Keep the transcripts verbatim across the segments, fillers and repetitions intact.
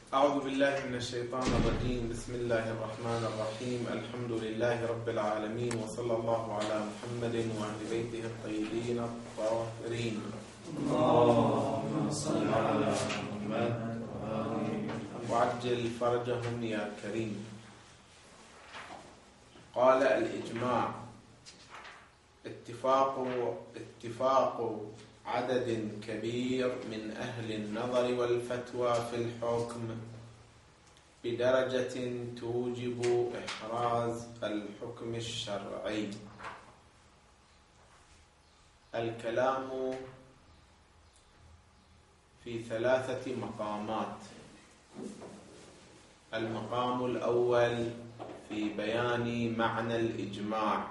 أعوذ بالله من الشيطان الرجيم. بسم الله الرحمن الرحيم. الحمد لله رب العالمين، وصلى الله على محمد وأهل بيته الطيبين الطاهرين. اللهم صل على محمد وعجل فرجهم يا كريم. قال: الإجماع اتفاق اتفاق عدد كبير من أهل النظر والفتوى في الحكم بدرجة توجب إحراز الحكم الشرعي. الكلام في ثلاثة مقامات. المقام الأول في بيان معنى الإجماع.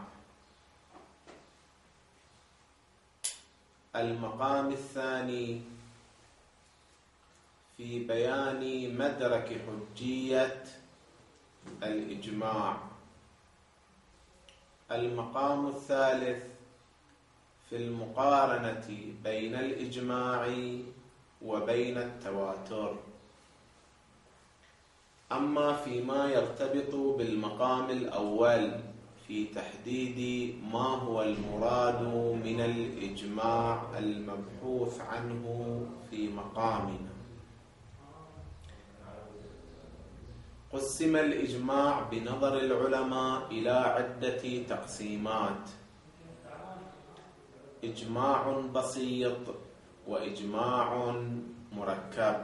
المقام الثاني في بيان مدرك حجية الإجماع. المقام الثالث في المقارنة بين الإجماع وبين التواتر. أما فيما يرتبط بالمقام الأول في تحديد ما هو المراد من الإجماع المبحوث عنه في مقامنا، قسم الإجماع بنظر العلماء إلى عدة تقسيمات: إجماع بسيط، وإجماع مركب،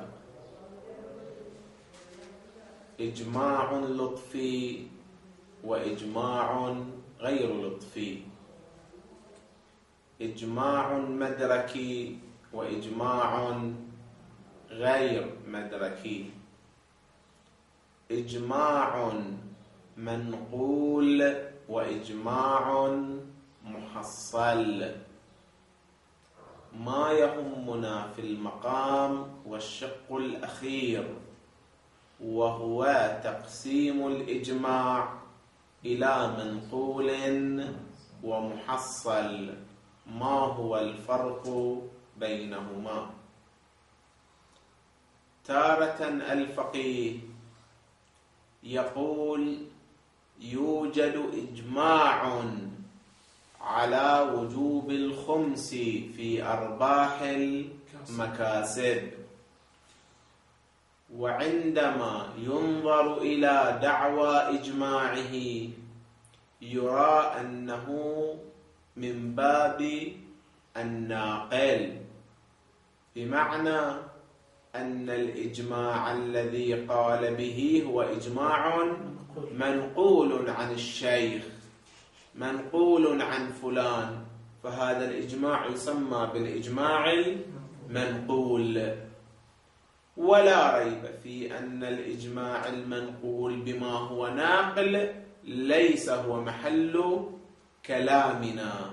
إجماع لطفي، وإجماع غير لطفي، إجماع مدركي، وإجماع غير مدركي، إجماع منقول، وإجماع محصل. ما يهمنا في المقام والشق الأخير وهو تقسيم الإجماع إلى منقول ومحصل. ما هو الفرق بينهما؟ تارة الفقيه يقول: يوجد إجماع على وجوب الخمس في أرباح المكاسب، وعندما ينظر إلى دعوى إجماعه يرى أنه من باب الناقل، بمعنى أن الإجماع الذي قال به هو إجماع منقول عن الشيخ، منقول عن فلان، فهذا الإجماع يسمى بالإجماع المنقول. ولا ريب في أن الإجماع المنقول بما هو ناقل ليس هو محل كلامنا.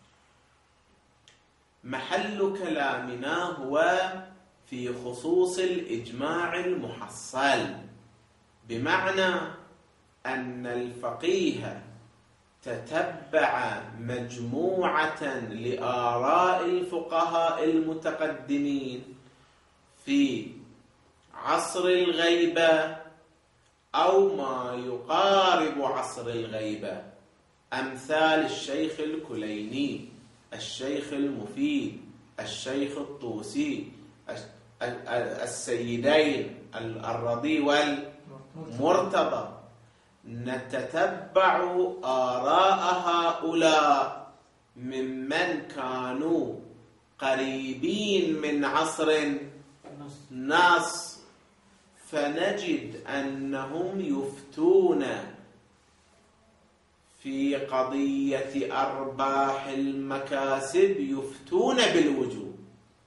محل كلامنا هو في خصوص الإجماع المحصل، بمعنى أن الفقيه تتبع مجموعة لآراء الفقهاء المتقدمين في عصر الغيبة أو ما يقارب عصر الغيبة، أمثال الشيخ الكليني، الشيخ المفيد، الشيخ الطوسي، السيدين الرضي والمرتضى. نتتبع آراء هؤلاء ممن كانوا قريبين من عصر الناس، فنجد أنهم يفتون في قضية أرباح المكاسب، يفتون بالوجوب.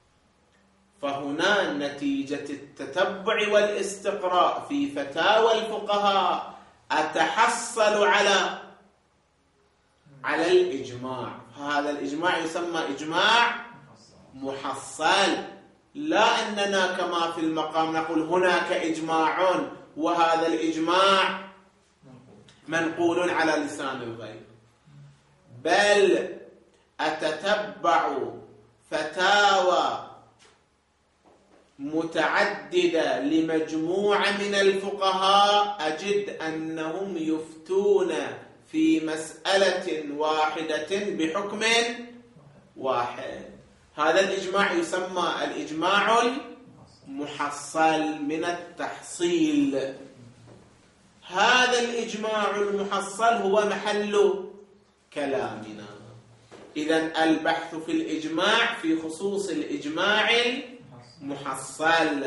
فهنا نتيجة التتبع والاستقراء في فتاوى الفقهاء أتحصل على على الإجماع، هذا الإجماع يسمى إجماع محصل. لا أننا كما في المقام نقول هناك إجماع وهذا الإجماع منقول على لسان الغير، بل أتتبع فتاوى متعددة لمجموعة من الفقهاء أجد أنهم يفتون في مسألة واحدة بحكم واحد. هذا الإجماع يسمى الإجماع المحصل من التحصيل. هذا الإجماع المحصل هو محل كلامنا. إذن البحث في الإجماع في خصوص الإجماع المحصل.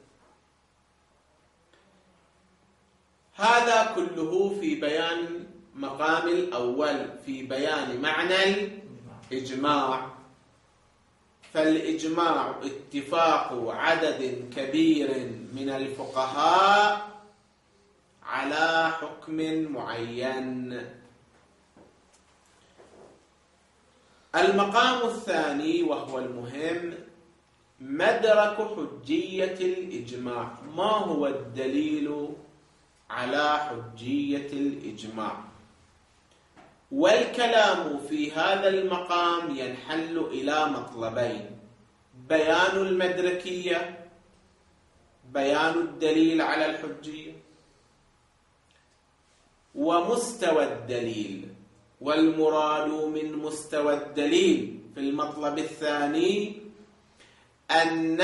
هذا كله في بيان مقام الأول، في بيان معنى الإجماع. فالإجماع اتفاق عدد كبير من الفقهاء على حكم معين. المقام الثاني وهو المهم مدرك حجية الإجماع. ما هو الدليل على حجية الإجماع؟ والكلام في هذا المقام ينحل إلى مطلبين: بيان المدركية، بيان الدليل على الحجية، ومستوى الدليل. والمراد من مستوى الدليل في المطلب الثاني أن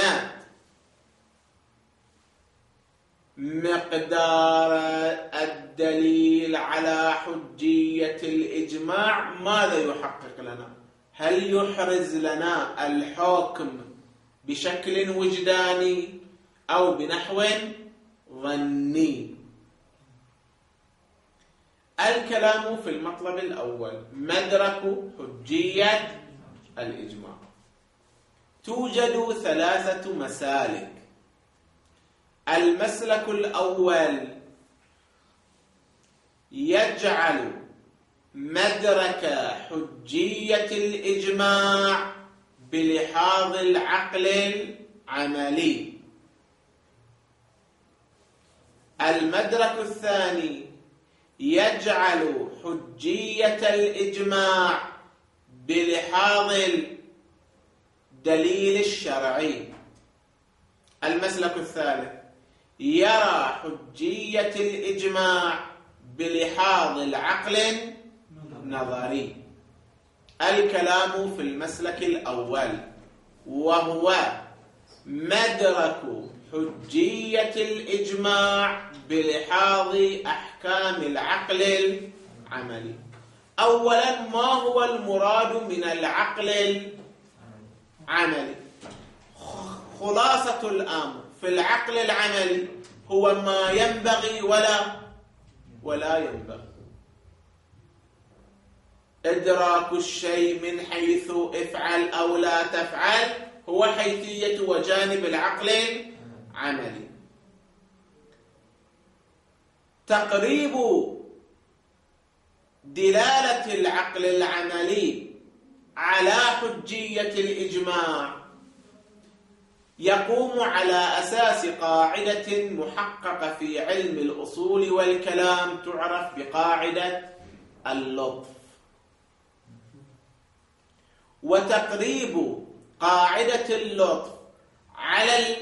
مقدار الدليل على حجية الإجماع ماذا يحقق لنا؟ هل يحرز لنا الحكم بشكل وجداني أو بنحو ظني؟ الكلام في المطلب الأول مدرك حجية الإجماع. توجد ثلاثة مسالك. المسلك الأول يجعل مدرك حجية الإجماع بلحاظ العقل العملي. المدرك الثاني يجعل حجية الإجماع بلحاظ الدليل الشرعي. المسلك الثالث يرى حجية الإجماع بلحاظ العقل النظري. الكلام في المسلك الأول وهو مدرك حجية الإجماع بلحاظ أحكام العقل العملي. أولا، ما هو المراد من العقل العملي؟ خلاصة الأمر في العقل العملي هو ما ينبغي ولا ولا ينبغي. إدراك الشيء من حيث افعل أو لا تفعل هو حيثية وجانب العقل العملي. تقريب دلالة العقل العملي على حجية الإجماع يقوم على أساس قاعدة محققة في علم الأصول والكلام تعرف بقاعدة اللطف. وتقريب قاعدة اللطف على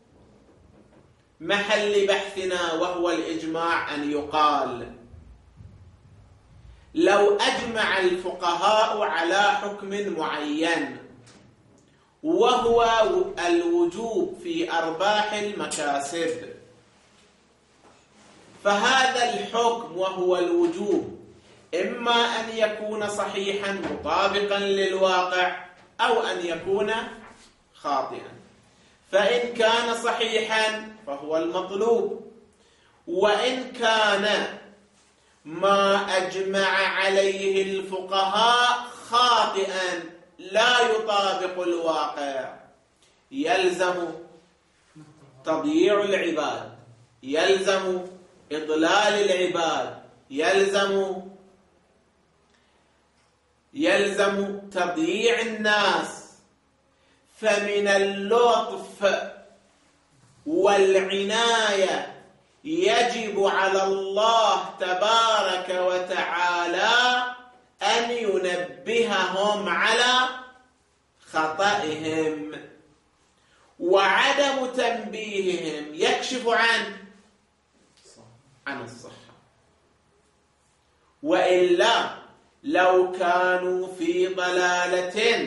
محل بحثنا وهو الإجماع أن يقال: لو أجمع الفقهاء على حكم معين وهو الوجوب في أرباح المكاسب، فهذا الحكم وهو الوجوب إما أن يكون صحيحا مطابقا للواقع أو أن يكون خاطئا. فإن كان صحيحا فهو المطلوب، وإن كان ما أجمع عليه الفقهاء خاطئا لا يطابق الواقع يلزم تضييع العباد، يلزم إضلال العباد، يلزم يلزم تضييع الناس. فمن اللطف والعناية يجب على الله تبارك وتعالى أن ينبههم على خطئهم، وعدم تنبيههم يكشف عن عن الصحة. وإلا لو كانوا في ضلالة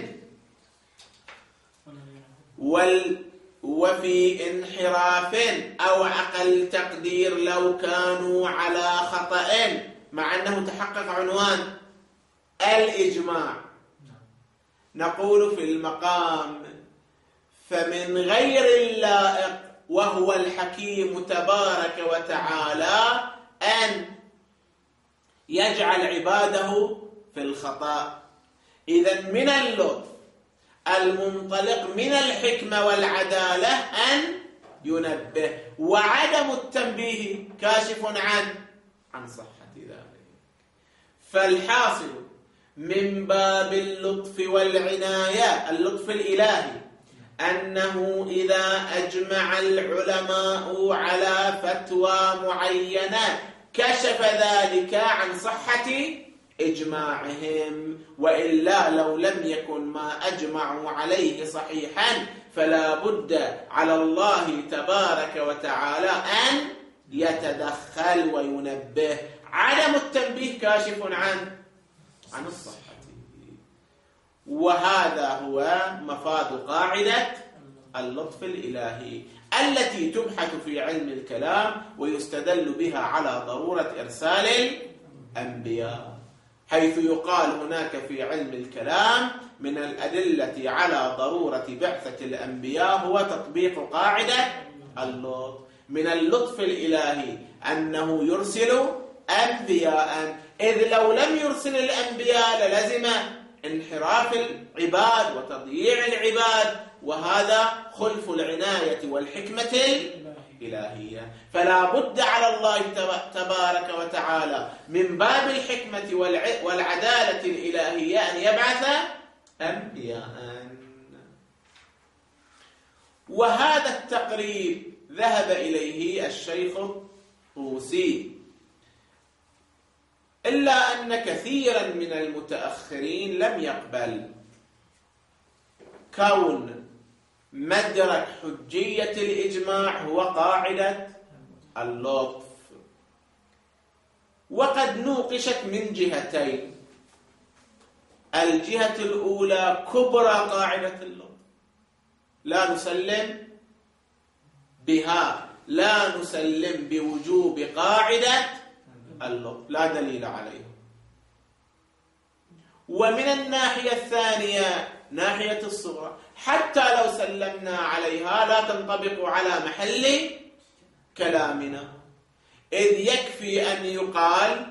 وال وفي انحراف، أو أقل تقدير لو كانوا على خطأ، مع أنه تحقق عنوان الإجماع، نقول في المقام: فمن غير اللائق وهو الحكيم تبارك وتعالى أن يجعل عباده في الخطأ. إذن من اللطف المنطلق من الحكمة والعدالة أن ينبه، وعدم التنبيه كاشف عن عن صحة ذلك. فالحاصل من باب اللطف والعناية، اللطف الإلهي، أنه إذا أجمع العلماء على فتوى معينة كشف ذلك عن صحة إجماعهم، وإلا لو لم يكن ما أجمعوا عليه صحيحا فلا بد على الله تبارك وتعالى أن يتدخل وينبه. عدم التنبيه كاشف عن عن الصحة. وهذا هو مفاد قاعدة اللطف الإلهي التي تبحث في علم الكلام ويستدل بها على ضرورة إرسال الأنبياء، حيث يقال هناك في علم الكلام من الأدلة على ضرورة بعثة الأنبياء هو تطبيق قاعدة اللطف. من اللطف الإلهي أنه يرسل أنبياء، إذ لو لم يرسل الأنبياء للزم انحراف العباد وتضييع العباد، وهذا خلف العناية والحكمة الإلهية. فلا بد على الله تبارك وتعالى من باب الحكمة والعدالة الإلهية أن يبعث أنبياء. وهذا التقرير ذهب إليه الشيخ الطوسي، إلا أن كثيرا من المتأخرين لم يقبل كون مدرك حجية الإجماع هو قاعدة اللطف، وقد نوقشت من جهتين. الجهة الأولى كبرى قاعدة اللطف، لا نسلم بها، لا نسلم بوجوب قاعدة اللطف، لا دليل عليه. ومن الناحية الثانية ناحية الصغرى، حتى لو سلمنا عليها لا تنطبق على محل كلامنا، إذ يكفي أن يقال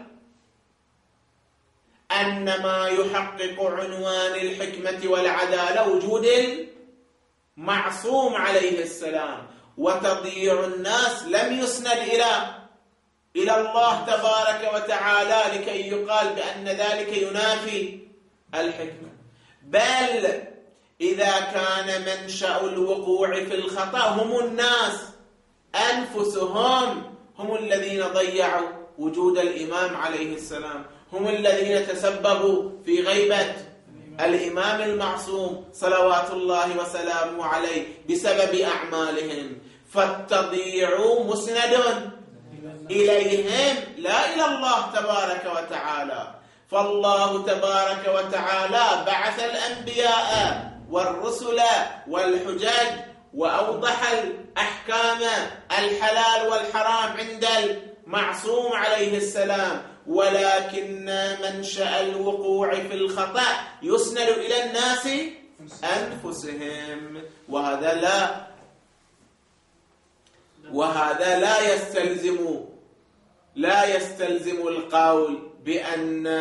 أن ما يحقق عنوان الحكمة والعدالة وجود المعصوم عليه السلام، وتضييع الناس لم يسند إلى إلى الله تبارك وتعالى لكي يقال بأن ذلك ينافي الحكمة. بل إذا كان منشأ الوقوع في الخطأ هم الناس أنفسهم، هم الذين ضيعوا وجود الإمام عليه السلام، هم الذين تسببوا في غيبة الإمام المعصوم صلوات الله وسلامه عليه بسبب أعمالهم، فالتضييع مسند إليهم لا إلى الله تبارك وتعالى. فالله تبارك وتعالى بعث الأنبياء والرسل والحجج وأوضح الأحكام الحلال والحرام عند المعصوم عليه السلام، ولكن منشأ الوقوع في الخطأ يسند إلى الناس أنفسهم، وهذا لا وهذا لا يستلزم لا يستلزم القول بأن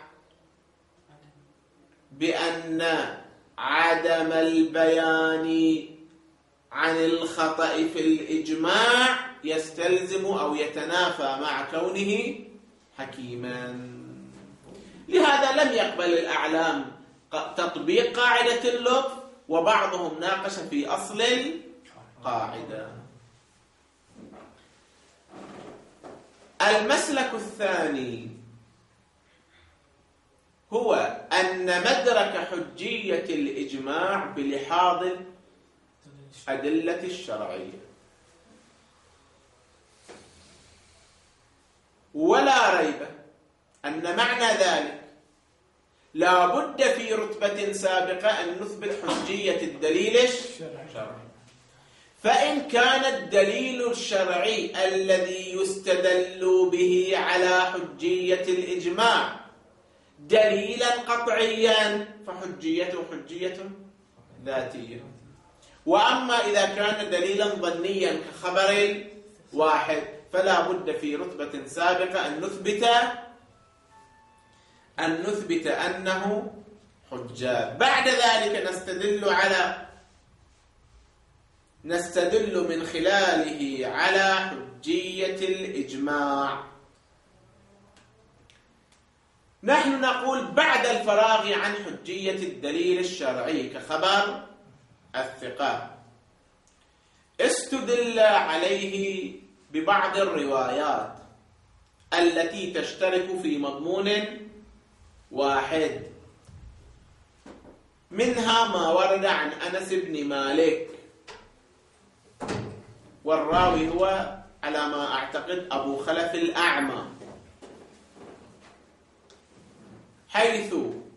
بأن عدم البيان عن الخطأ في الإجماع يستلزم أو يتنافى مع كونه حكيما. لهذا لم يقبل الأعلام تطبيق قاعدة اللطف، وبعضهم ناقش في أصل القاعدة. المسلك الثاني هو أن مدرك حجية الإجماع بلحاظ أدلة الشرعية. ولا ريب أن معنى ذلك لا بد في رتبة سابقة أن نثبت حجية الدليل الشرعي. فإن كان الدليل الشرعي الذي يستدل به على حجية الإجماع دليلا قطعيا فحجيته حجية ذاتية. وأما إذا كان دليلا ظنيا كخبر واحد فلا بد في رتبة سابقة أن نثبت أن نثبت أنه حجة. بعد ذلك نستدل على نستدل من خلاله على حجية الإجماع. نحن نقول بعد الفراغ عن حجية الدليل الشرعي كخبر الثقة استدل عليه ببعض الروايات التي تشترك في مضمون واحد، منها ما ورد عن أنس بن مالك، والراوي هو على ما أعتقد أبو خلف الأعمى، حيث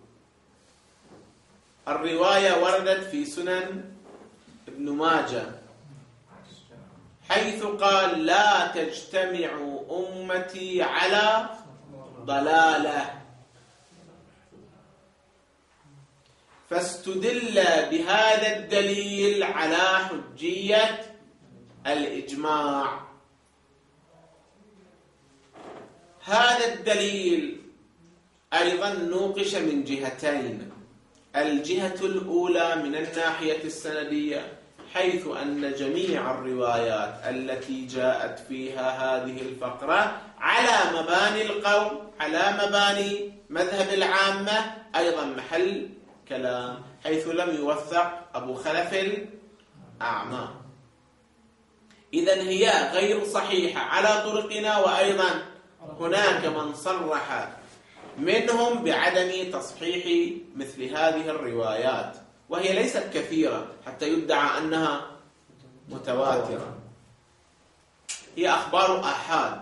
الرواية وردت في سنن ابن ماجه، حيث قال لا تجتمع أمتي على ضلالة، فاستدل بهذا الدليل على حجية الإجماع. هذا الدليل أيضا نوقش من جهتين. الجهة الأولى من الناحية السندية، حيث أن جميع الروايات التي جاءت فيها هذه الفقرة على مباني القول، على مباني مذهب العامة، أيضا محل كلام، حيث لم يوثق أبو خلف الأعمى. إذن هي غير صحيحة على طرقنا، وأيضا هناك من صرح منهم بعدم تصحيح مثل هذه الروايات، وهي ليست كثيرة حتى يدعى أنها متواترة، هي أخبار آحاد.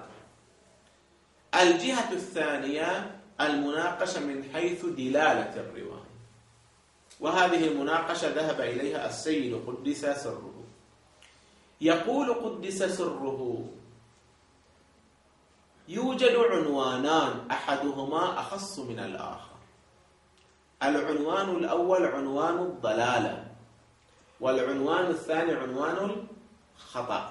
الجهة الثانية المناقشة من حيث دلالة الرواية، وهذه المناقشة ذهب إليها السيد قدس سره. يقول قدس سره يوجد عنوانان أحدهما أخص من الآخر. العنوان الأول عنوان الضلالة، والعنوان الثاني عنوان الخطأ.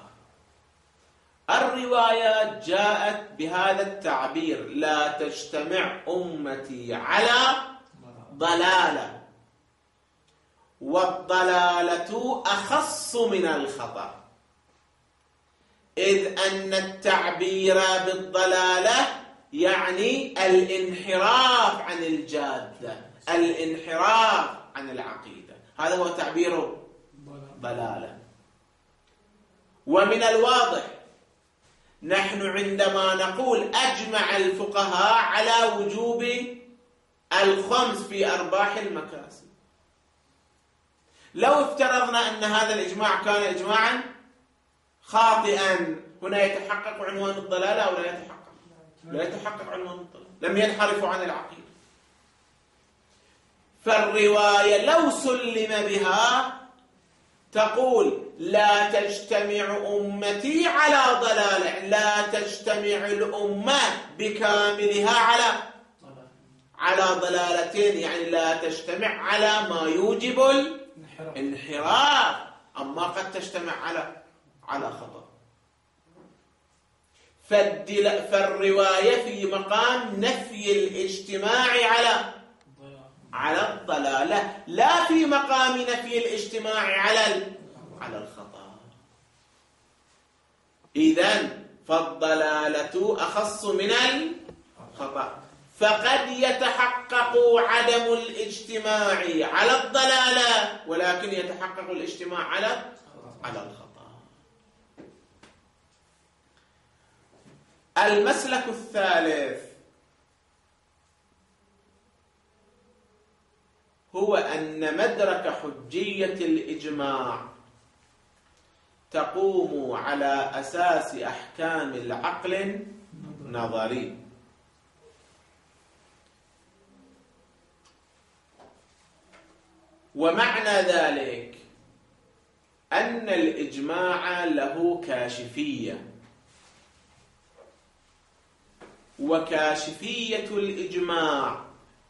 الروايات جاءت بهذا التعبير لا تجتمع أمتي على ضلالة، والضلالة أخص من الخطأ، إذ أن التعبير بالضلالة يعني الانحراف عن الجادة، الانحراف عن العقيدة، هذا هو تعبير ضلالة. ومن الواضح نحن عندما نقول أجمع الفقهاء على وجوب الخمس في أرباح المكاسب، لو افترضنا أن هذا الإجماع كان إجماعا خاطئا، هنا يتحقق عنوان الضلالة أو لا يتحقق؟ لا يتحقق عنوان الضلالة، لم ينحرفوا عن العقيدة. فالرواية لو سلم بها تقول لا تجتمع أمتي على ضلالة، لا تجتمع الأمة بكاملها على على ضلالتين، يعني لا تجتمع على ما يوجب الانحراف، أما قد تجتمع على على خطأ. فالرواية في مقام نفي الاجتماع على على الضلالة، لا في مقام نفي الاجتماع على على الخطأ. إذن فالضلالة أخص من الخطأ، فقد يتحقق عدم الاجتماع على الضلالة، ولكن يتحقق الاجتماع على على الخطأ. المسلك الثالث هو أن مدرك حجية الإجماع تقوم على أساس أحكام العقل النظري. ومعنى ذلك أن الإجماع له كاشفية، وكاشفية الإجماع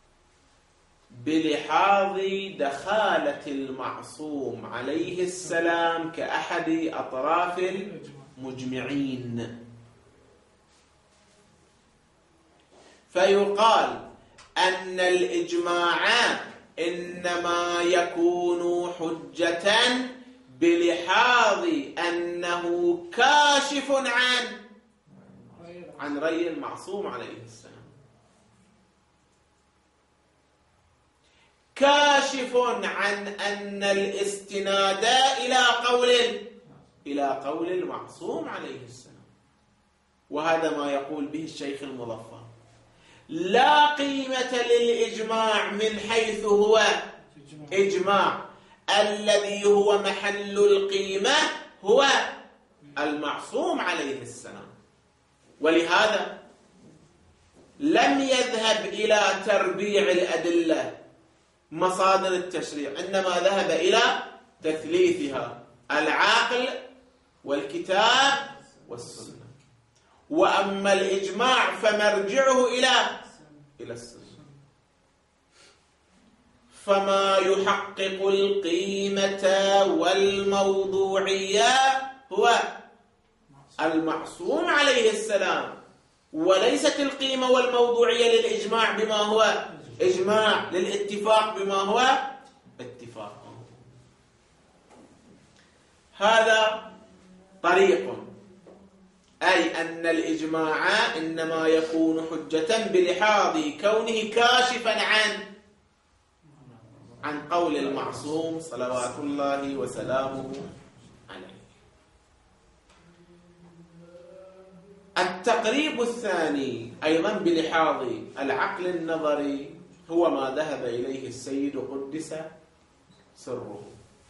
بلحاظ دخالة المعصوم عليه السلام كأحد أطراف المجمعين، فيقال أن الإجماع إنما يكون حجة بلحاظ أنه كاشف عن عن رأي المعصوم عليه السلام، كاشف عن أن الاستناد إلى قول إلى قول المعصوم عليه السلام. وهذا ما يقول به الشيخ المظفر: لا قيمة للإجماع من حيث هو إجماع، الذي هو محل القيمة هو المعصوم عليه السلام. ولهذا لم يذهب إلى تربيع الأدلة مصادر التشريع، إنما ذهب إلى تثليثها: العقل والكتاب والسنة. وأما الإجماع فمرجعه إلى إلى السنة. فما يحقق القيمة والموضوعية هو المعصوم عليه السلام، وليست القيمة والموضوعية للإجماع بما هو إجماع، للاتفاق بما هو اتفاق. هذا طريق، أي أن الإجماع إنما يكون حجة بلحاظ كونه كاشفا عن عن قول المعصوم صلوات الله وسلامه عليه. التقريب الثاني أيضا بلحاظ العقل النظري هو ما ذهب إليه السيد قدس سره،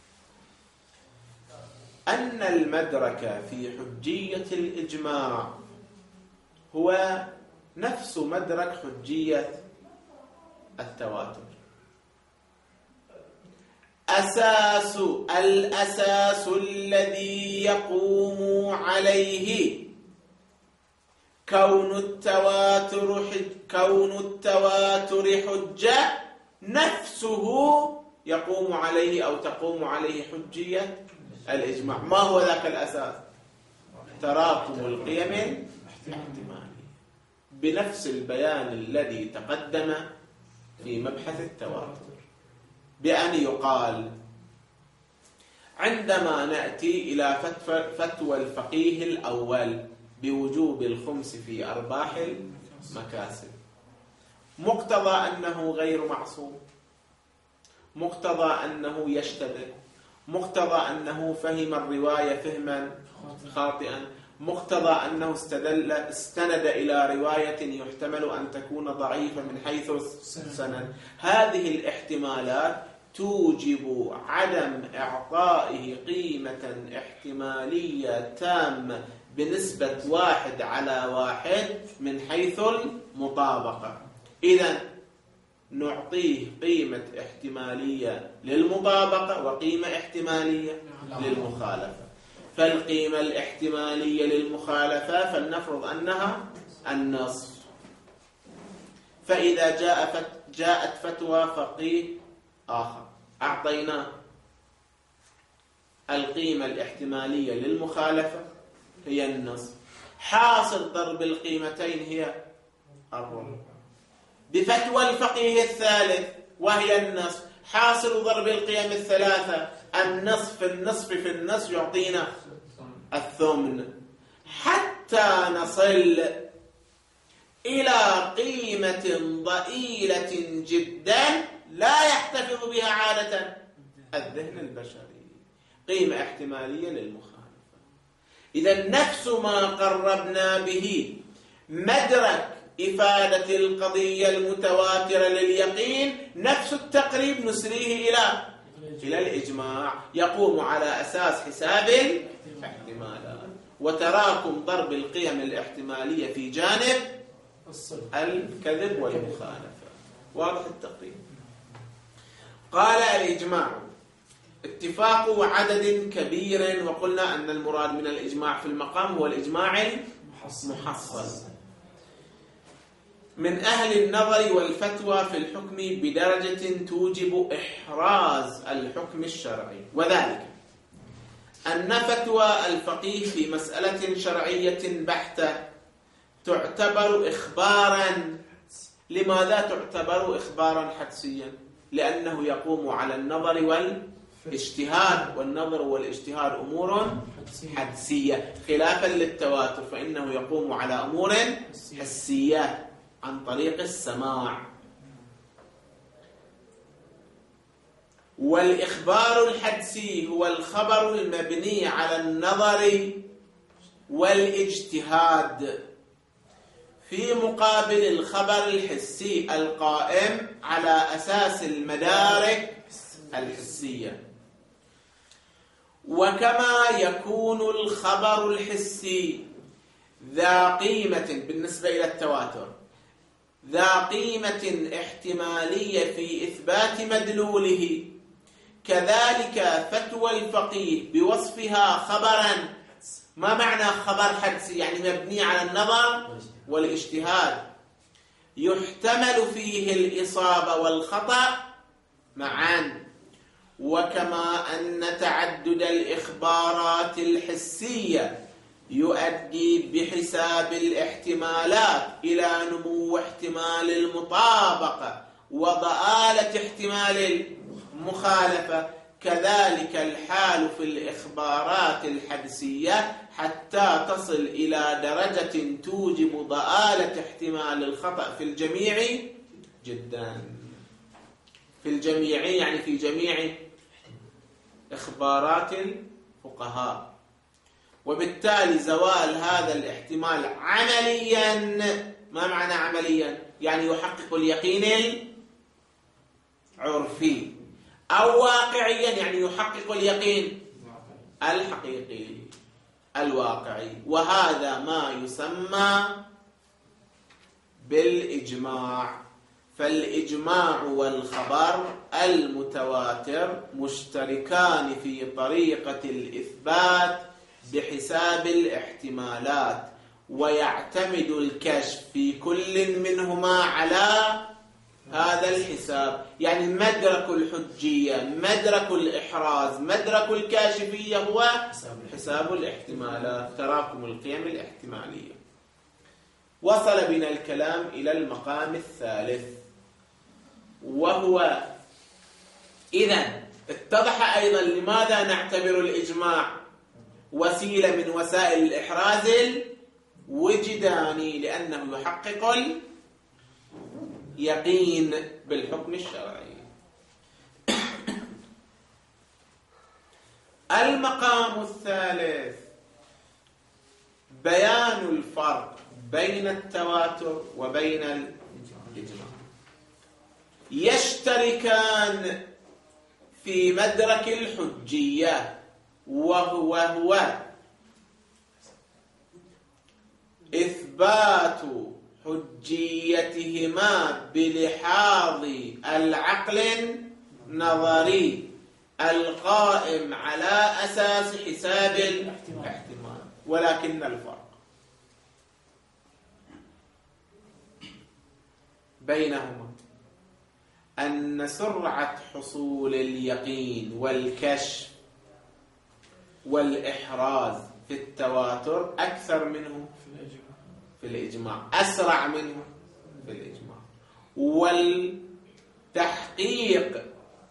أن المدرك في حجية الإجماع هو نفس مدرك حجية التواتر. أساس الأساس الذي يقوم عليه كون التواتر حج كون التواتر حجة نفسه يقوم عليه أو تقوم عليه حجية الإجماع. ما هو ذاك الأساس؟ تراكم القيم الاحتمالية بنفس البيان الذي تقدم في مبحث التواتر، بأن يقال عندما نأتي إلى فتوى الفقيه الأول بوجوب الخمس في أرباح المكاسب، مقتضى أنه غير معصوم، مقتضى أنه يشتبه، مقتضى أنه فهم الرواية فهما خاطئا، مقتضى أنه استدل استند إلى رواية يحتمل أن تكون ضعيفة من حيث السند. هذه الاحتمالات توجب عدم إعطائه قيمة احتمالية تامة بنسبة واحد على واحد من حيث المطابقة. إذن نعطيه قيمة احتمالية للمطابقة وقيمة احتمالية للمخالفة. فالقيمة الاحتمالية للمخالفة فلنفرض أنها النصف، فإذا جاء فت جاءت فتوى فقيه آخر أعطيناه القيمة الاحتمالية للمخالفة هي النصف، حاصل ضرب القيمتين هي الربع. بفتوى الفقيه الثالث وهي النصف، حاصل ضرب القيم الثلاثة النصف في النصف في النصف يعطينا الثمن، حتى نصل إلى قيمة ضئيلة جدا لا يحتفظ بها عادة الذهن البشري، قيمة احتمالية للمخالفة. إذا نفس ما قربنا به مدرك إفادة القضية المتواترة لليقين، نفس التقريب نسريه إلى إلى الإجماع يقوم على أساس حساب الاحتمالات وتراكم ضرب القيم الاحتمالية في جانب الكذب والمخالفة. واضح التقريب؟ قال الإجماع اتفاق عدد كبير، وقلنا أن المراد من الإجماع في المقام هو الإجماع المحصل من أهل النظر والفتوى في الحكم بدرجة توجب إحراز الحكم الشرعي، وذلك أن فتوى الفقيه في مسألة شرعية بحتة تعتبر إخبارا. لماذا تعتبر إخبارا حدسيا؟ لأنه يقوم على النظر والاجتهاد، والنظر والاجتهاد أمور حدسية خلافا للتواتر فإنه يقوم على أمور حسية عن طريق السماع. والإخبار الحدسي هو الخبر المبني على النظر والاجتهاد في مقابل الخبر الحسي القائم على أساس المدارك الحسية. وكما يكون الخبر الحسي ذا قيمة بالنسبة إلى التواتر ذا قيمة احتمالية في إثبات مدلوله، كذلك فتوى الفقيه بوصفها خبرا. ما معنى خبر حدسي؟ يعني مبني على النظر والاجتهاد يحتمل فيه الإصابة والخطأ معا. وكما أن تعدد الإخبارات الحسية يؤدي بحساب الاحتمالات إلى نمو احتمال المطابقة وضآلة احتمال المخالفة، كذلك الحال في الإخبارات الحدسية حتى تصل إلى درجة توجب ضآلة احتمال الخطأ في الجميع جدا. في الجميع يعني في جميع إخبارات الفقهاء. وبالتالي زوال هذا الاحتمال عمليا. ما معنى عمليا؟ يعني يحقق اليقين العرفي، أو واقعيا يعني يحقق اليقين الحقيقي الواقعي، وهذا ما يسمى بالإجماع. فالإجماع والخبر المتواتر مشتركان في طريقة الإثبات بحساب الاحتمالات، ويعتمد الكشف في كل منهما على هذا الحساب. يعني مدرك الحجية، مدرك الإحراز، مدرك الكاشفية هو حساب الاحتمالات، تراكم القيم الاحتمالية. وصل بنا الكلام إلى المقام الثالث، وهو إذن اتضح أيضا لماذا نعتبر الإجماع وسيلة من وسائل الإحراز الوجداني، لأنه يحقق اليقين بالحكم الشرعي. المقام الثالث بيان الفرق بين التواتر وبين الإجماع. يشتركان في مدرك الحجية، وهو هو إثبات حجيتهما بلحاظ العقل النظري القائم على أساس حساب الاحتمال. ولكن الفرق بينهما أن سرعة حصول اليقين والكشف والإحراز في التواتر أكثر منه في الإجماع، أسرع منه في الإجماع. والتحقيق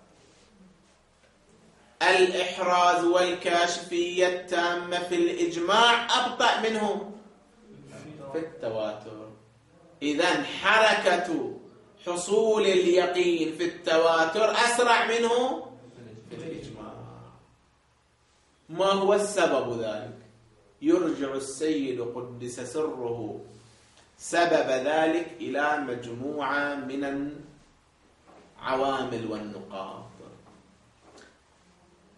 الإحراز والكاشفية التامة في الإجماع أبطأ منه في التواتر. إذن حركة حصول اليقين في التواتر أسرع منه في الإجماع. ما هو السبب ذلك؟ يرجع السيد قدس سره سبب ذلك إلى مجموعة من العوامل والنقاط.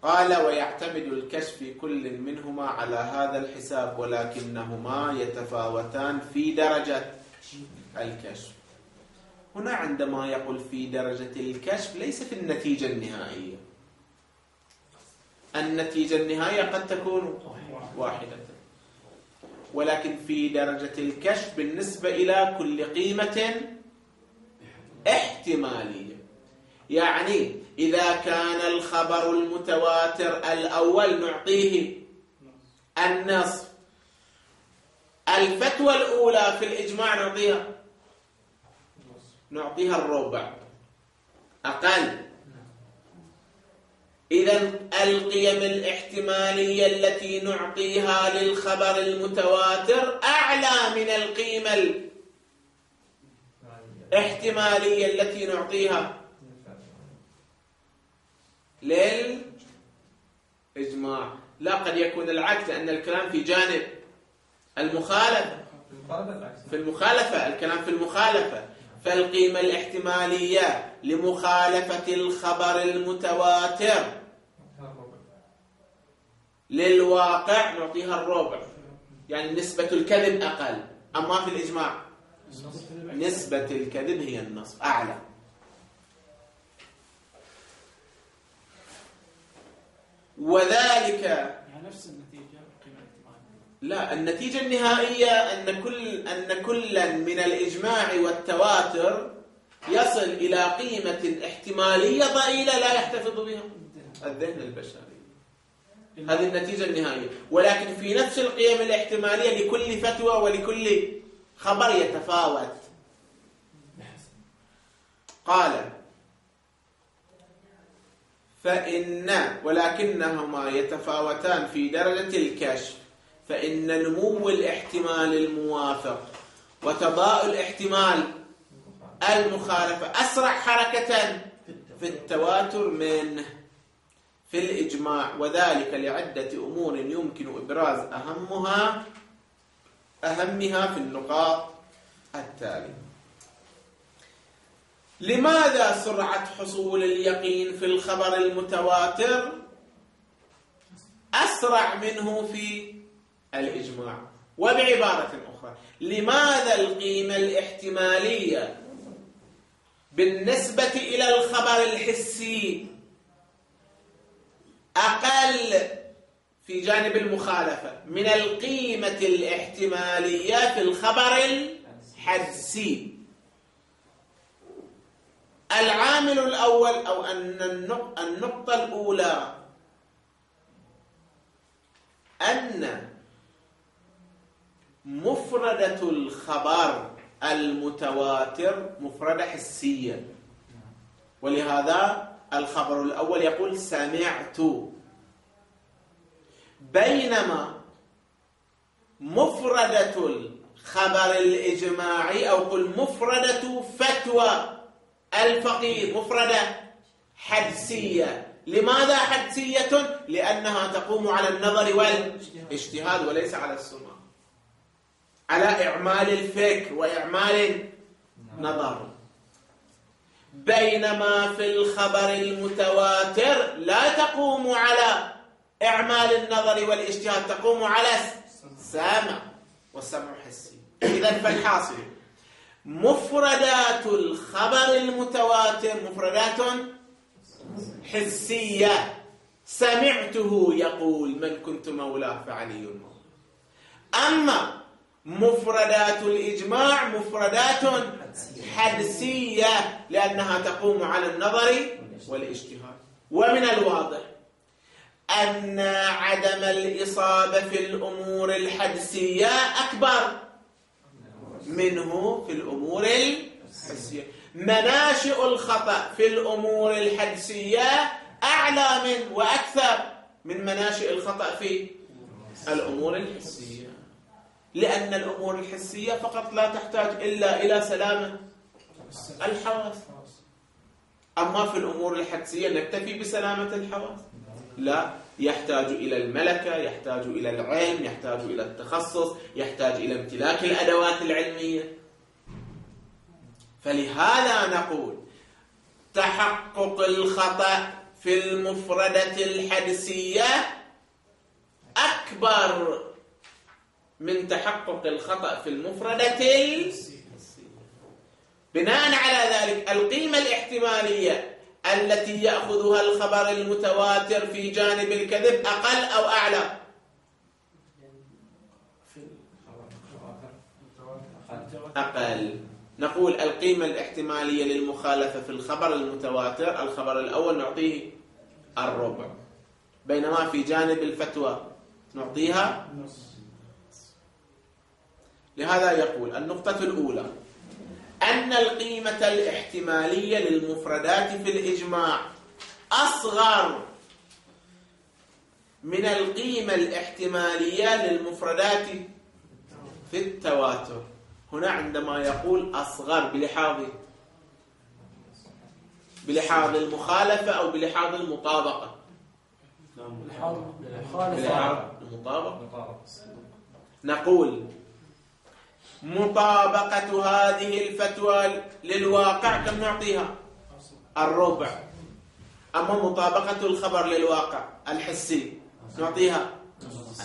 قال ويعتمد الكشف في كل منهما على هذا الحساب ولكنهما يتفاوتان في درجة الكشف. هنا عندما يقول في درجة الكشف ليس في النتيجة النهائية. النتيجة النهائية قد تكون واحدة، ولكن في درجة الكشف بالنسبة إلى كل قيمة احتمالية. يعني إذا كان الخبر المتواتر الأول نعطيه النصف، الفتوى الأولى في الإجماع نعطيها نعطيها الربع أقل. إذن القيم الاحتمالية التي نعطيها للخبر المتواتر أعلى من القيمة الاحتمالية التي نعطيها للإجماع. لا، قد يكون العكس، لأن الكلام في جانب المخالفة. في المخالفة الكلام في المخالفة، فالقيمة الاحتمالية لمخالفة الخبر المتواتر للواقع نعطيها الربع، يعني نسبة الكذب أقل. أما في الإجماع نسبة الكذب هي النصف أعلى. وذلك يعني نفس النتيجة القيمة الاحتمالية. لا، النتيجة النهائية أن كل أن كلا من الإجماع والتواتر يصل إلى قيمة احتمالية ضئيلة لا يحتفظ بها الذهن البشري. هذه النتيجة النهائية. ولكن في نفس القيم الاحتمالية لكل فتوى ولكل خبر يتفاوت. قال فإن ولكنهما يتفاوتان في درجة الكشف، فإن نمو الاحتمال الموافق وتضاءل الاحتمال المخالفة أسرع حركة في التواتر منه في الإجماع، وذلك لعدة أمور يمكن إبراز أهمها أهمها في النقاط التالية. لماذا سرعة حصول اليقين في الخبر المتواتر أسرع منه في الإجماع؟ وبعبارة أخرى، لماذا القيمة الاحتمالية بالنسبة إلى الخبر الحسي أقل في جانب المخالفة من القيمة الاحتمالية في الخبر الحسي؟ العامل الأول أو أن النقطة الأولى أن مفردة الخبر المتواتر مفردة حسية، ولهذا الخبر الأول يقول سمعت، بينما مفردة الخبر الإجماعي أو قل مفردة فتوى الفقيه مفردة حدسية. لماذا حدسية؟ لأنها تقوم على النظر والاجتهاد وليس على السمع، على إعمال الفكر وإعمال النظر. بينما في الخبر المتواتر لا تقوم على إعمال النظر والاجتهاد، تقوم على السمع، والسمع حسي. إذن فالحاصل مفردات الخبر المتواتر مفردات حسية. سمعته يقول من كنت مولاه فعلي المولى. أما مفردات الإجماع مفردات حدسية لأنها تقوم على النظر والاجتهاد. ومن الواضح أن عدم الإصابة في الأمور الحدسية أكبر منه في الأمور الحسية. مناشئ الخطأ في الأمور الحدسية أعلى من وأكثر من مناشئ الخطأ في الأمور الحسية، لأن الأمور الحسية فقط لا تحتاج إلا إلى سلامة الحواس. أما في الأمور الحدسية نكتفي بسلامة الحواس؟ لا، يحتاج إلى الملكة، يحتاج إلى العلم، يحتاج إلى التخصص، يحتاج إلى امتلاك الأدوات العلمية. فلهذا نقول تحقق الخطأ في المفردة الحدسية أكبر من تحقق الخطأ في المفردة الحسية. بناء على ذلك القيمة الاحتمالية التي يأخذها الخبر المتواتر في جانب الكذب أقل أو أعلى؟ أقل. نقول القيمة الاحتمالية للمخالفة في الخبر المتواتر، الخبر الأول نعطيه الربع، بينما في جانب الفتوى نعطيها. لهذا يقول النقطة الأولى أن القيمة الاحتمالية للمفردات في الإجماع أصغر من القيمة الاحتمالية للمفردات في التواتر. هنا عندما يقول أصغر بلحاظ بلحاظ المخالفة أو بلحاظ المطابقة؟ بلحاظ المطابقة. نقول مطابقة هذه الفتوى للواقع كم نعطيها؟ الربع. أما مطابقة الخبر للواقع الحسي نعطيها النصف.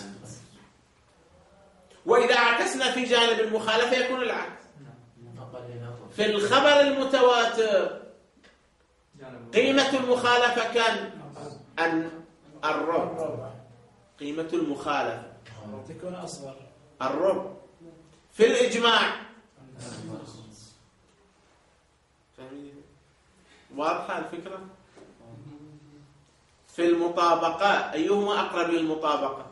وإذا عكسنا في جانب المخالفة يكون العكس. في الخبر المتواتر قيمة المخالفة كان أن الربع، قيمة المخالفة تكون أصغر الربع. في الإجماع واضحة الفكرة؟ في المطابقة أيهما أقرب للمطابقة؟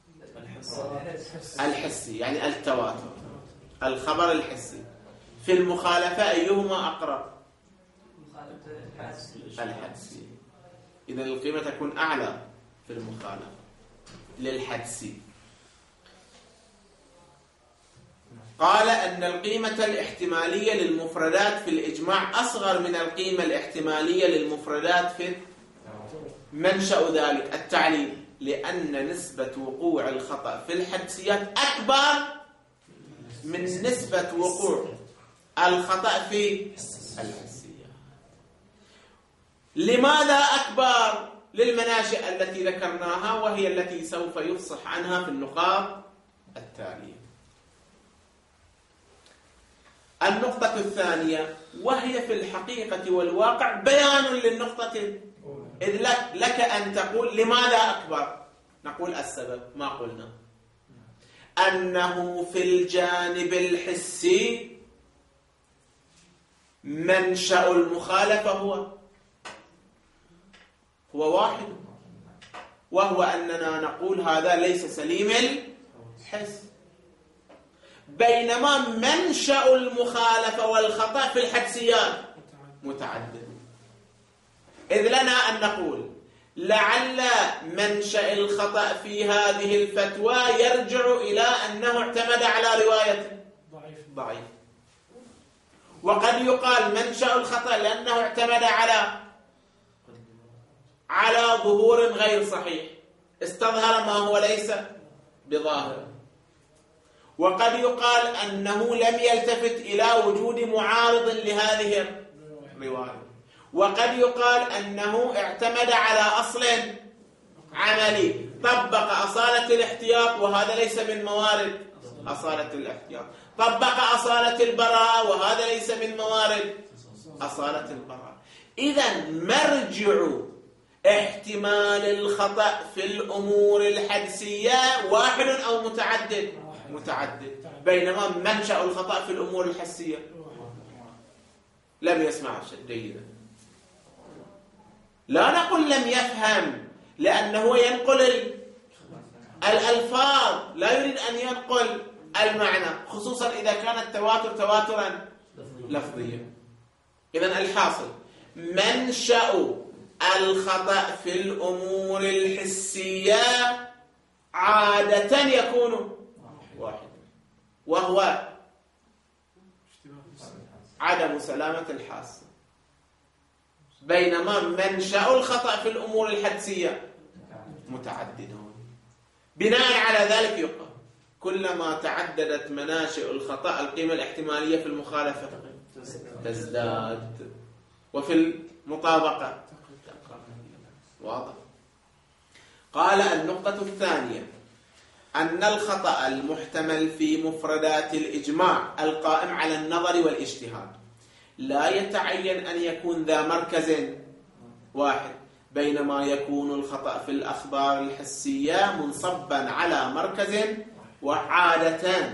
الحسي، يعني التواتر، الخبر الحسي. في المخالفة أيهما أقرب؟ الحدسي. إذن القيمة تكون أعلى في المخالفة للحدسي. قال أن القيمة الاحتمالية للمفردات في الإجماع أصغر من القيمة الاحتمالية للمفردات في منشأ ذلك التعليل، لأن نسبة وقوع الخطأ في الحدسيات أكبر من نسبة وقوع الخطأ في الحدسيات. لماذا أكبر؟ للمناشئ التي ذكرناها وهي التي سوف يفصح عنها في النقاط التالية. النقطة الثانية وهي في الحقيقة والواقع بيان للنقطة، إذ لك أن تقول لماذا أكبر؟ نقول السبب ما قلنا، أنه في الجانب الحسي منشأ المخالفة هو هو واحد، وهو أننا نقول هذا ليس سليم الحس، بينما منشأ المخالفة والخطأ في الحدسيات متعدد. إذ لنا أن نقول لعل منشأ الخطأ في هذه الفتوى يرجع إلى أنه اعتمد على رواية ضعيف ضعيف، وقد يقال منشأ الخطأ لأنه اعتمد على على ظهور غير صحيح، استظهر ما هو ليس بظاهر، وقد يقال أنه لم يلتفت إلى وجود معارض لهذه الرواية، وقد يقال أنه اعتمد على أصل عملي، طبق أصالة الاحتياط وهذا ليس من موارد أصالة الاحتياط، طبق أصالة البراءة وهذا ليس من موارد أصالة البراءة. إذن مرجع احتمال الخطأ في الأمور الحدسية واحد أو متعدد؟ متعدد. بينما منشأ الخطأ في الأمور الحسية لم يسمع جيدا. لا نقول لم يفهم، لأنه ينقل الألفاظ لا يريد أن ينقل المعنى، خصوصا إذا كان التواتر تواترا لفظيا. إذن الحاصل منشأ الخطأ في الأمور الحسية عادة يكون واحد، وهو عدم سلامة الحاسة، بينما منشأ الخطأ في الأمور الحدسية متعدد. بناء على ذلك يقال كلما تعددت مناشئ الخطأ القيمة الاحتمالية في المخالفة تزداد، وفي المطابقة واضح. قال النقطة الثانية أن الخطأ المحتمل في مفردات الإجماع القائم على النظر والاجتهاد لا يتعين أن يكون ذا مركز واحد، بينما يكون الخطأ في الأخبار الحسية منصبا على مركز وعادة.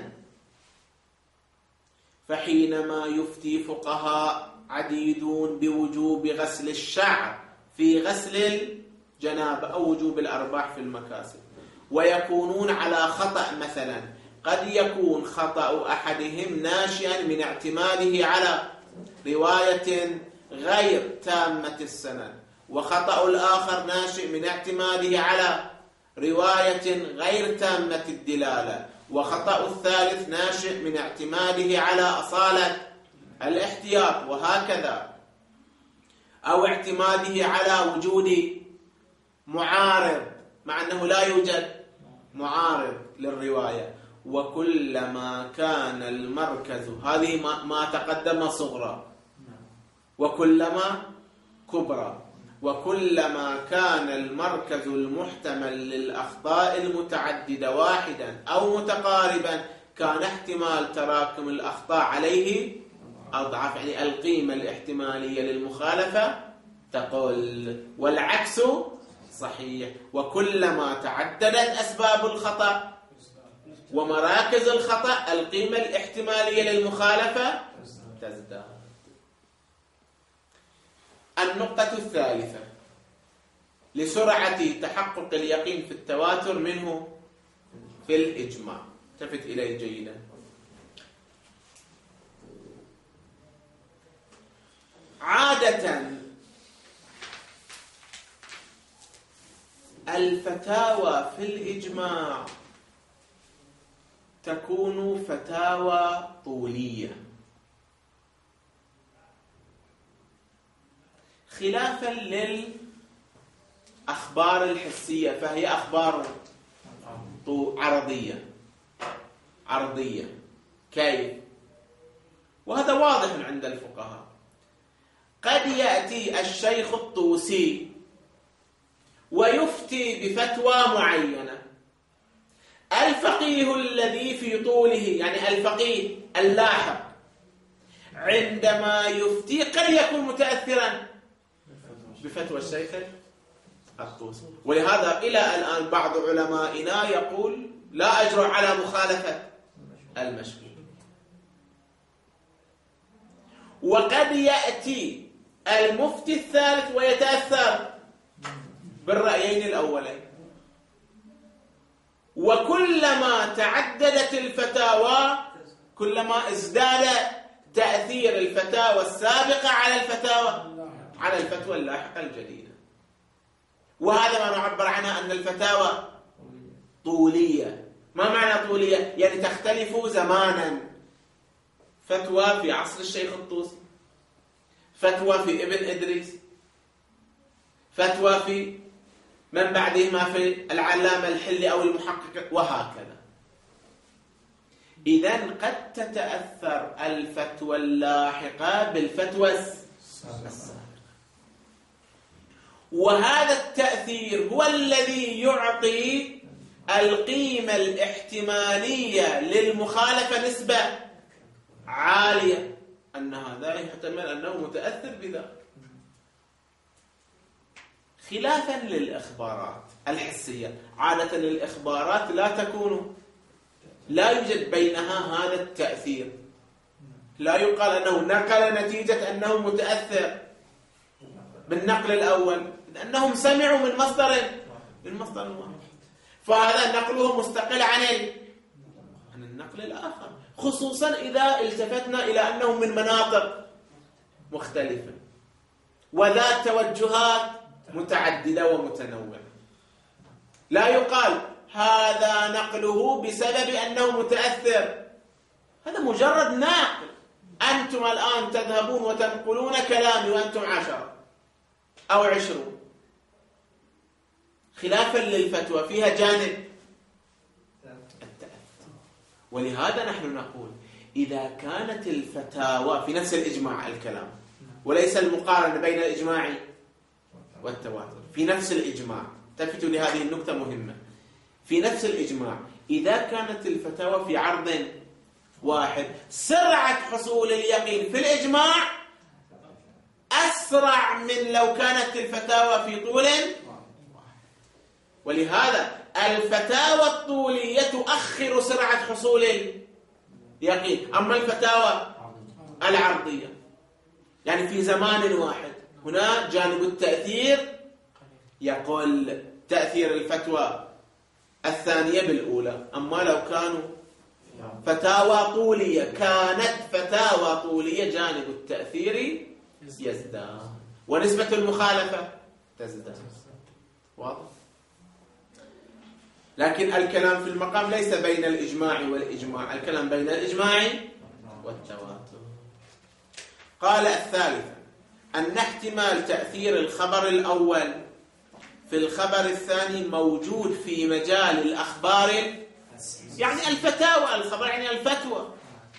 فحينما يفتي فقهاء عديدون بوجوب غسل الشعر في غسل الجنابة أو وجوب الأرباح في المكاسب، ويكونون على خطأ مثلا، قد يكون خطأ أحدهم ناشئا من اعتماده على رواية غير تامة السند، وخطأ الآخر ناشئ من اعتماده على رواية غير تامة الدلالة، وخطأ الثالث ناشئ من اعتماده على أصالة الاحتياط، وهكذا، أو اعتماده على وجود معارض مع أنه لا يوجد معارض للرواية. وكلما كان المركز، هذه ما, ما تقدم صغرى، وكلما كبرى، وكلما كان المركز المحتمل للأخطاء المتعددة واحدا أو متقاربا كان احتمال تراكم الأخطاء عليه أضعف، يعني القيمة الاحتمالية للمخالفة تقل، والعكس صحيح. وكلما تعددت أسباب الخطأ ومراكز الخطأ القيمة الاحتمالية للمخالفة تزداد. النقطة الثالثة لسرعة تحقق اليقين في التواتر منه في الإجماع، التفت إليه جيدا. عادة الفتاوى في الإجماع تكون فتاوى طولية، خلافا للأخبار الحسية فهي أخبار عرضية عرضية. كيف؟ وهذا واضح عند الفقهاء. قد يأتي الشيخ الطوسي ويفتي بفتوى معينة، الفقيه الذي في طوله، يعني الفقيه اللاحق، عندما يفتي قد يكون متأثرا بفتوى الشيخ الطوسي. ولهذا إلى الآن بعض علمائنا يقول لا أجرؤ على مخالفة المشهور. وقد يأتي المفتي الثالث ويتأثر بالرأيين الأولين. وكلما تعددت الفتاوى كلما ازداد تأثير الفتاوى السابقة على الفتاوى على الفتوى اللاحقة الجديدة. وهذا ما نعبر عنها أن الفتاوى طولية. ما معنى طولية؟ يعني تختلف زمانا. فتوى في عصر الشيخ الطوسي، فتوى في ابن إدريس، فتوى في من بعدهما في العلامة الحلي أو المحقق، وهكذا. إذن قد تتأثر الفتوى اللاحقة بالفتوى السابقة، وهذا التأثير هو الذي يعطي القيمة الاحتمالية للمخالفة نسبة عالية، أن هذا يحتمل أنه متأثر بذلك، خلافا للإخبارات الحسية. عادة الإخبارات لا تكون لا يوجد بينها هذا التأثير، لا يقال أنه نقل نتيجة أنه متأثر بالنقل الأول، لأنهم سمعوا من مصدر من مصدر واحد، فهذا نقله مستقل عن عن النقل الآخر، خصوصا إذا التفتنا إلى أنه من مناطق مختلفة وذات توجهات متعددة ومتنوعة. لا يقال هذا نقله بسبب أنه متأثر، هذا مجرد ناقل. أنتم الآن تذهبون وتنقلون كلامي وأنتم عشرة أو عشرون، خلافا للفتوى فيها جانب التأثر. ولهذا نحن نقول إذا كانت الفتاوى في نفس الإجماع الكلام، وليس المقارنة بين الإجماع والتواتر، في نفس الإجماع، التفتوا لهذه النقطة مهمة، في نفس الإجماع إذا كانت الفتاوى في عرض واحد سرعة حصول اليقين في الإجماع أسرع من لو كانت الفتاوى في طول، ولهذا الفتاوى الطولية تؤخر سرعة حصول اليقين، أما الفتاوى العرضية يعني في زمان واحد هنا جانب التأثير يقل تأثير الفتوى الثانية بالأولى، أما لو كانوا فتاوى طولية كانت فتاوى طولية جانب التأثير يزداد ونسبة المخالفة تزداد. واضح؟ لكن الكلام في المقام ليس بين الإجماع والإجماع، الكلام بين الإجماع والتواتر. قال الثالثة أن احتمال تأثير الخبر الأول في الخبر الثاني موجود في مجال الأخبار، يعني الفتاوى، الخبر يعني الفتوى،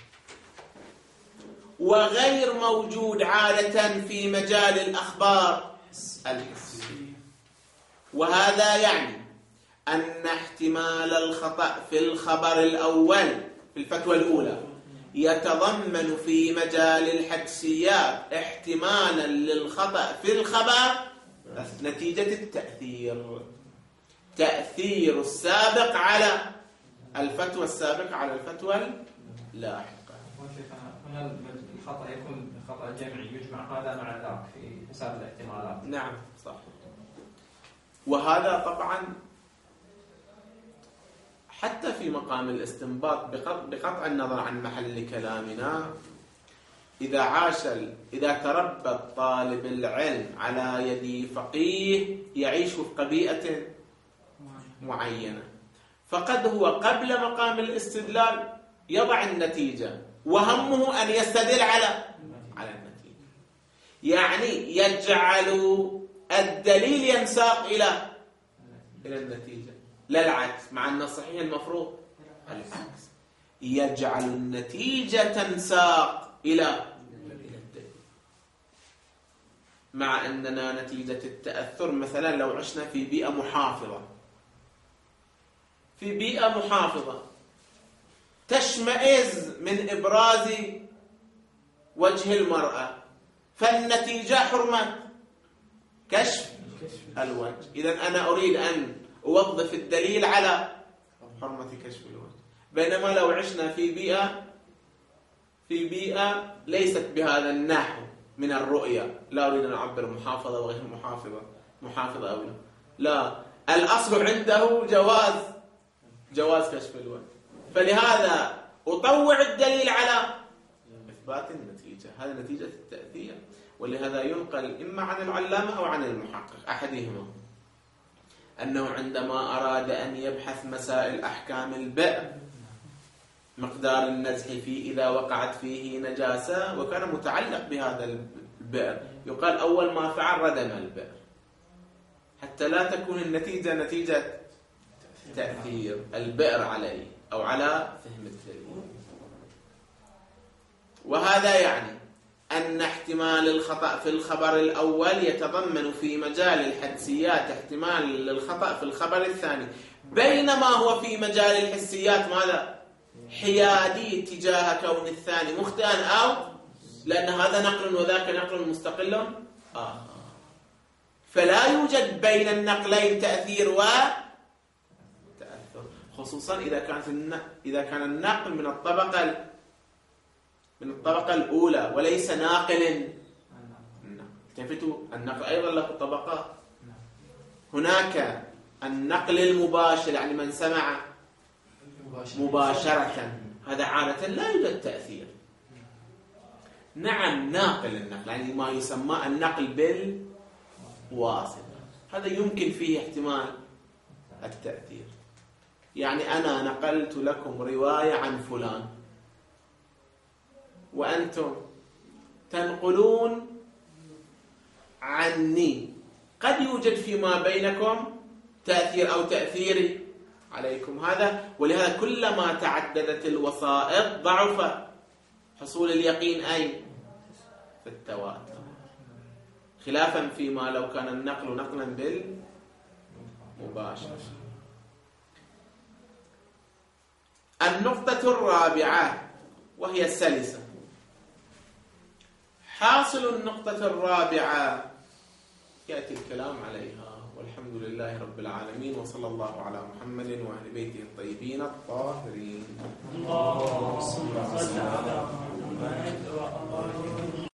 وغير موجود عادة في مجال الأخبار الحسية. وهذا يعني أن احتمال الخطأ في الخبر الأول في الفتوى الأولى يتضمن في مجال الحدسيات احتمالا للخطأ في الخبر نتيجة التأثير، تأثير السابق على الفتوى السابقة على الفتوى اللاحقة. هنا الخطأ يكون خطأ جمعي يجمع هذا مع ذاك في حساب الاحتمالات. نعم صح. وهذا طبعا حتى في مقام الاستنباط بقطع النظر عن محل كلامنا، إذا عاش إذا تربى طالب العلم على يد فقيه يعيش في بيئة معينة، فقد هو قبل مقام الاستدلال يضع النتيجة وهمه أن يستدل على على النتيجة، يعني يجعل الدليل ينساق إلى إلى النتيجة، لا العكس، مع أن الصحيح المفروض العكس، يجعل النتيجة تنساق إلى الدليل. مع أننا نتيجة التأثر مثلا لو عشنا في بيئة محافظة، في بيئة محافظة تشمئز من إبراز وجه المرأة، فالنتيجة حرمة كشف الوجه. إذن أنا أريد أن أوظف الدليل على حرمة كشف الوجه، بينما لو عشنا في بيئة في بيئة ليست بهذا النحو من الرؤية، لا أريد أن أعبر محافظة وغير محافظة، محافظة أو لا، لا، الأصل عنده جواز جواز كشف الوجه، فلهذا أطوع الدليل على إثبات النتيجة، هذه نتيجة التأثير. ولهذا ينقل إما عن العلامة أو عن المحقق أحدهما أنه عندما أراد أن يبحث مسائل أحكام البئر، مقدار النزح فيه إذا وقعت فيه نجاسة، وكان متعلق بهذا البئر، يقال أول ما فعل ردم البئر حتى لا تكون النتيجة نتيجة تأثير البئر عليه أو على فهم الدليل. وهذا يعني أن احتمال الخطأ في الخبر الأول يتضمن في مجال الحدسيات احتمال للخطأ في الخبر الثاني، بينما هو في مجال الحسيات ماذا؟ حيادي تجاه كون الثاني مخطئا، أو لأن هذا نقل وذاك نقل مستقل آخر، فلا يوجد بين النقلين تأثير وتأثر، خصوصا إذا كانت إذا كان النقل من الطبقة من الطبقة الأولى وليس ناقل. التفتوا النقل أيضا له طبقات، هناك النقل المباشر يعني من سمع مباشرة، هذا عادة لا يوجد تأثير. نعم ناقل النقل يعني ما يسمى النقل بالواسطة، هذا يمكن فيه احتمال التأثير، يعني أنا نقلت لكم رواية عن فلان وأنتم تنقلون عني، قد يوجد فيما بينكم تأثير أو تأثيري عليكم هذا. ولهذا كلما تعددت الوسائط ضعف حصول اليقين أي في التواتر. خلافا فيما لو كان النقل نقلا بالمباشرة. النقطة الرابعة وهي السلسة. حاصل النقطة الرابعة يأتي الكلام عليها، والحمد لله رب العالمين، وصلى الله على محمد وأهل بيته الطيبين الطاهرين.